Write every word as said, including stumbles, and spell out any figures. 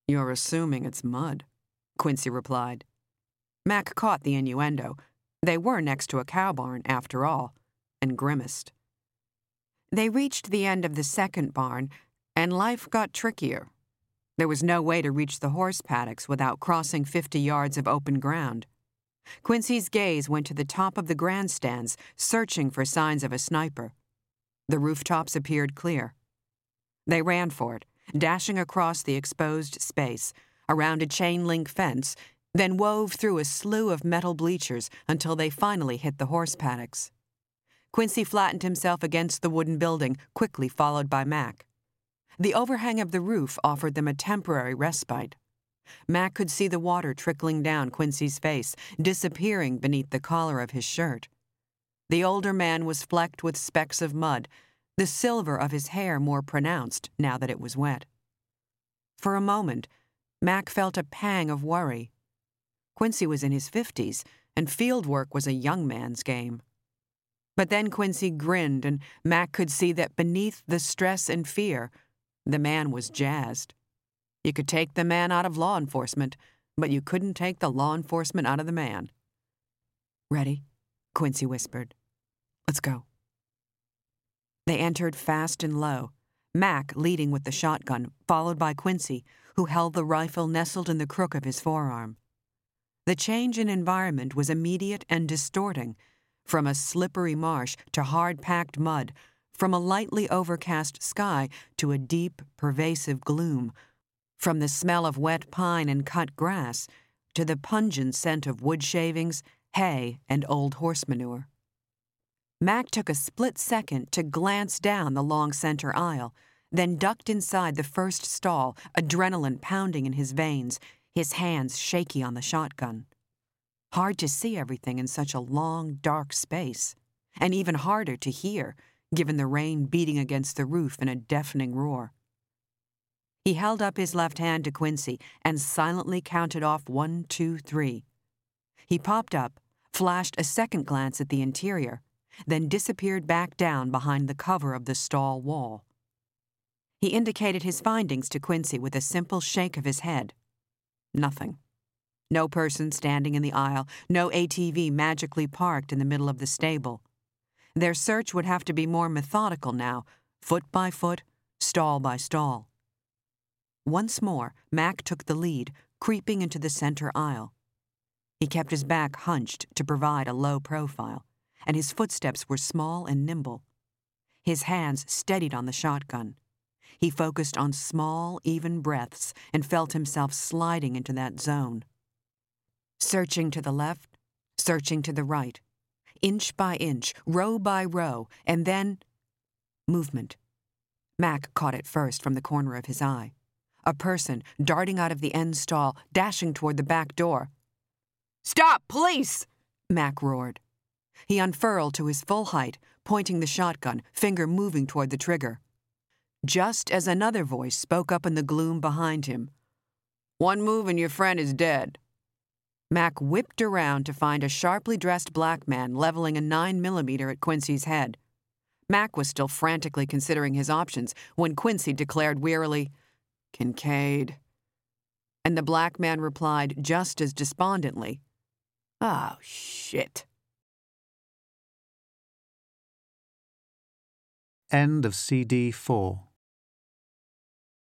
You're assuming it's mud, Quincy replied. Mac caught the innuendo. They were next to a cow barn, after all, and grimaced. They reached the end of the second barn, and life got trickier. There was no way to reach the horse paddocks without crossing fifty yards of open ground. Quincy's gaze went to the top of the grandstands, searching for signs of a sniper. The rooftops appeared clear. They ran for it, dashing across the exposed space, around a chain-link fence, then wove through a slew of metal bleachers until they finally hit the horse paddocks. Quincy flattened himself against the wooden building, quickly followed by Mac. The overhang of the roof offered them a temporary respite. Mac could see the water trickling down Quincy's face, disappearing beneath the collar of his shirt. The older man was flecked with specks of mud, the silver of his hair more pronounced now that it was wet. For a moment, Mac felt a pang of worry. Quincy was in his fifties, and field work was a young man's game. But then Quincy grinned, and Mac could see that beneath the stress and fear, the man was jazzed. You could take the man out of law enforcement, but you couldn't take the law enforcement out of the man. "Ready?" Quincy whispered. "Let's go." They entered fast and low, Mac leading with the shotgun, followed by Quincy, who held the rifle nestled in the crook of his forearm. The change in environment was immediate and distorting, from a slippery marsh to hard-packed mud, from a lightly overcast sky to a deep, pervasive gloom, from the smell of wet pine and cut grass to the pungent scent of wood shavings, hay, and old horse manure. Mac took a split second to glance down the long center aisle, then ducked inside the first stall, adrenaline pounding in his veins, his hands shaky on the shotgun. Hard to see everything in such a long, dark space, and even harder to hear, given the rain beating against the roof in a deafening roar. He held up his left hand to Quincy and silently counted off one, two, three. He popped up, flashed a second glance at the interior, then disappeared back down behind the cover of the stall wall. He indicated his findings to Quincy with a simple shake of his head. Nothing. No person standing in the aisle, no A T V magically parked in the middle of the stable. Their search would have to be more methodical now, foot by foot, stall by stall. Once more, Mac took the lead, creeping into the center aisle. He kept his back hunched to provide a low profile, and his footsteps were small and nimble. His hands steadied on the shotgun. He focused on small, even breaths and felt himself sliding into that zone. Searching to the left, searching to the right, inch by inch, row by row, and then movement. Mac caught it first from the corner of his eye. A person darting out of the end stall, dashing toward the back door. "Stop, police!" Mac roared. He unfurled to his full height, pointing the shotgun, finger moving toward the trigger. Just as another voice spoke up in the gloom behind him. "One move and your friend is dead." Mac whipped around to find a sharply dressed black man leveling a nine millimeter at Quincy's head. Mac was still frantically considering his options when Quincy declared wearily, "Kincaid." And the black man replied just as despondently, "Oh, shit." End of C D four.